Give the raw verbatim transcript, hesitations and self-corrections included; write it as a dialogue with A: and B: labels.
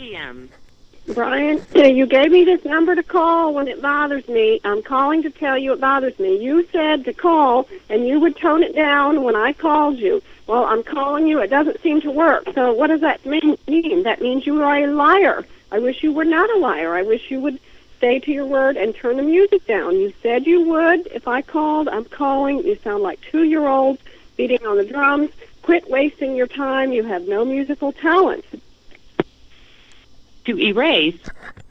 A: p m
B: Brian, you gave me this number to call when it bothers me. I'm calling to tell you it bothers me. You said to call, and you would tone it down when I called you. Well, I'm calling you. It doesn't seem to work. So what does that mean? That means you are a liar. I wish you were not a liar. I wish you would stay to your word and turn the music down. You said you would. If I called, I'm calling. You sound like two-year-olds beating on the drums. Quit wasting your time. You have no musical talent.
A: To erase,